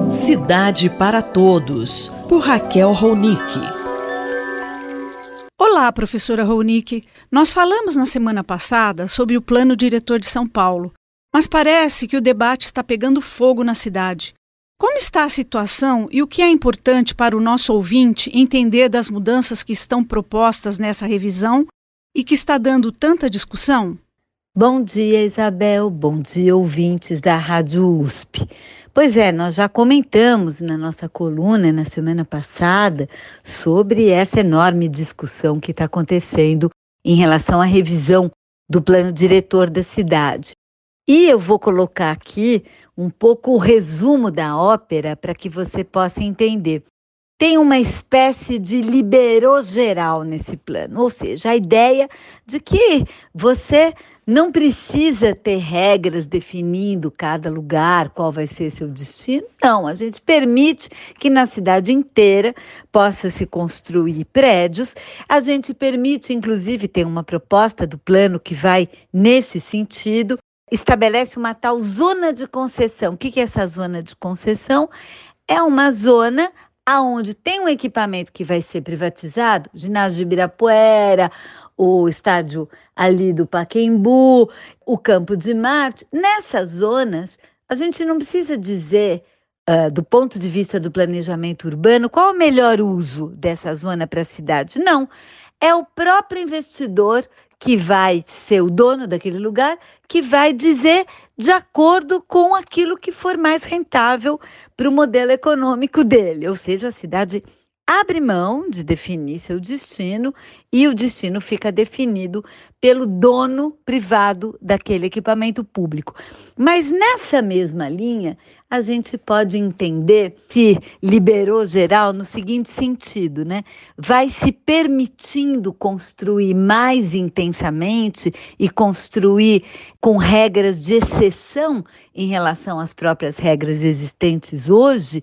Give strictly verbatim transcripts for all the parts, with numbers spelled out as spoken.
Cidade para Todos, por Raquel Ronick. Olá, professora Ronick. Nós falamos na semana passada sobre o Plano Diretor de São Paulo, mas parece que o debate está pegando fogo na cidade. Como está a situação e o que é importante para o nosso ouvinte entender das mudanças que estão propostas nessa revisão e que está dando tanta discussão? Bom dia, Isabel. Bom dia, ouvintes da Rádio U S P. Pois é, nós já comentamos na nossa coluna na semana passada sobre essa enorme discussão que está acontecendo em relação à revisão do plano diretor da cidade. E eu vou colocar aqui um pouco o resumo da ópera para que você possa entender. Tem uma espécie de liberou geral nesse plano, ou seja, a ideia de que você não precisa ter regras definindo cada lugar, qual vai ser seu destino. Não, a gente permite que na cidade inteira possa se construir prédios. A gente permite, inclusive, tem uma proposta do plano que vai nesse sentido, estabelece uma tal zona de concessão. O que é essa zona de concessão? É uma zona aonde tem um equipamento que vai ser privatizado, ginásio de Ibirapuera, o estádio ali do Pacaembu, o Campo de Marte. Nessas zonas, a gente não precisa dizer, uh, do ponto de vista do planejamento urbano, qual o melhor uso dessa zona para a cidade. Não, é o próprio investidor que vai ser o dono daquele lugar, que vai dizer de acordo com aquilo que for mais rentável para o modelo econômico dele. Ou seja, a cidade abre mão de definir seu destino e o destino fica definido pelo dono privado daquele equipamento público. Mas nessa mesma linha, a gente pode entender se liberou geral no seguinte sentido, né? Vai se permitindo construir mais intensamente e construir com regras de exceção em relação às próprias regras existentes hoje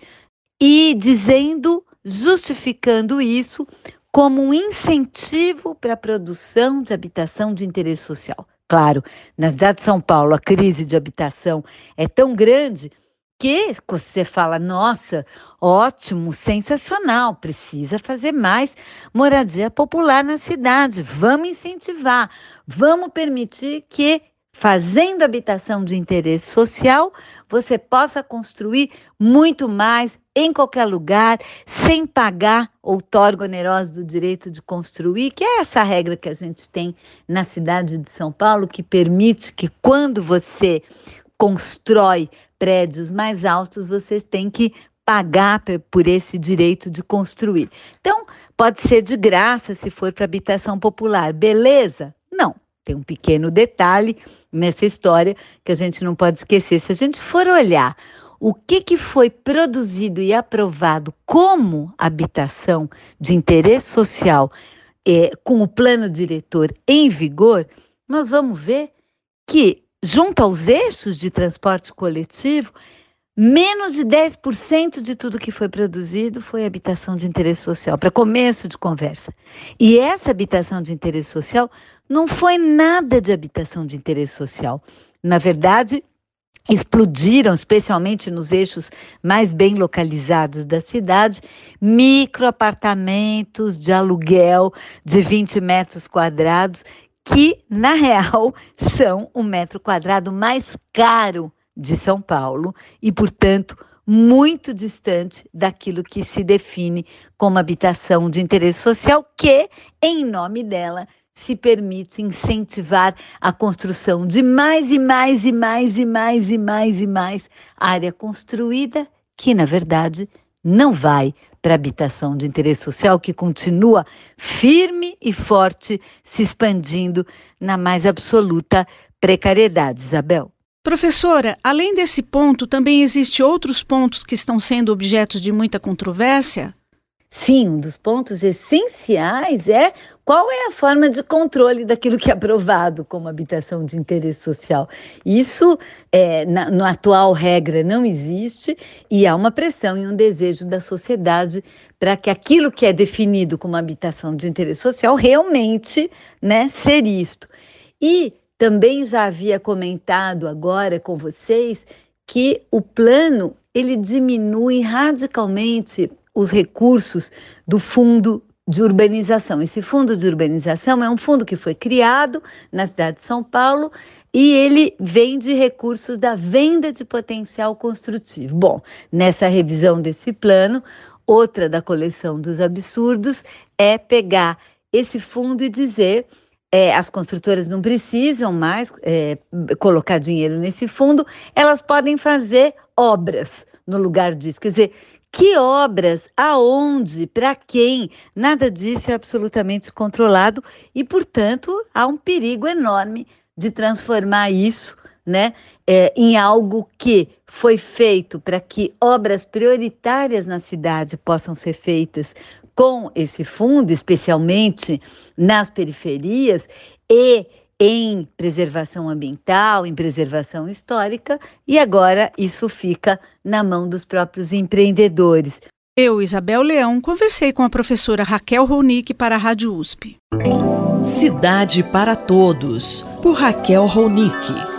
e dizendo, justificando isso como um incentivo para a produção de habitação de interesse social. Claro, na cidade de São Paulo, a crise de habitação é tão grande que você fala, nossa, ótimo, sensacional, precisa fazer mais moradia popular na cidade, vamos incentivar, vamos permitir que, fazendo habitação de interesse social, você possa construir muito mais em qualquer lugar, sem pagar outorga onerosa do direito de construir, que é essa regra que a gente tem na cidade de São Paulo, que permite que quando você constrói prédios mais altos, você tem que pagar por esse direito de construir. Então, pode ser de graça se for para habitação popular, beleza? Não. Tem um pequeno detalhe nessa história que a gente não pode esquecer. Se a gente for olhar o que, que foi produzido e aprovado como habitação de interesse social é, com o plano diretor em vigor, nós vamos ver que, junto aos eixos de transporte coletivo, menos de dez por cento de tudo que foi produzido foi habitação de interesse social, para começo de conversa. E essa habitação de interesse social não foi nada de habitação de interesse social. Na verdade, explodiram, especialmente nos eixos mais bem localizados da cidade, microapartamentos de aluguel de vinte metros quadrados, que, na real, são o metro quadrado mais caro de São Paulo e, portanto, muito distante daquilo que se define como habitação de interesse social, que, em nome dela, se permite incentivar a construção de mais e mais e mais e mais e mais e mais área construída, que, na verdade, não vai para habitação de interesse social, que continua firme e forte, se expandindo na mais absoluta precariedade, Isabel. Professora, além desse ponto, também existem outros pontos que estão sendo objetos de muita controvérsia? Sim, um dos pontos essenciais é qual é a forma de controle daquilo que é aprovado como habitação de interesse social. Isso, é, na, na atual regra, não existe e há uma pressão e um desejo da sociedade para que aquilo que é definido como habitação de interesse social realmente, né, ser isto. E também já havia comentado agora com vocês que o plano ele diminui radicalmente os recursos do fundo de urbanização. Esse fundo de urbanização é um fundo que foi criado na cidade de São Paulo e ele vem de recursos da venda de potencial construtivo. Bom, nessa revisão desse plano, outra da coleção dos absurdos é pegar esse fundo e dizer é, as construtoras não precisam mais é, colocar dinheiro nesse fundo, elas podem fazer obras no lugar disso. Quer dizer, que obras, aonde, para quem? Nada disso é absolutamente controlado e, portanto, há um perigo enorme de transformar isso, né, é, em algo que foi feito para que obras prioritárias na cidade possam ser feitas com esse fundo, especialmente nas periferias e em preservação ambiental, em preservação histórica, e agora isso fica na mão dos próprios empreendedores. Eu, Isabel Leão, conversei com a professora Raquel Ronick para a Rádio U S P. Cidade para Todos, por Raquel Ronick.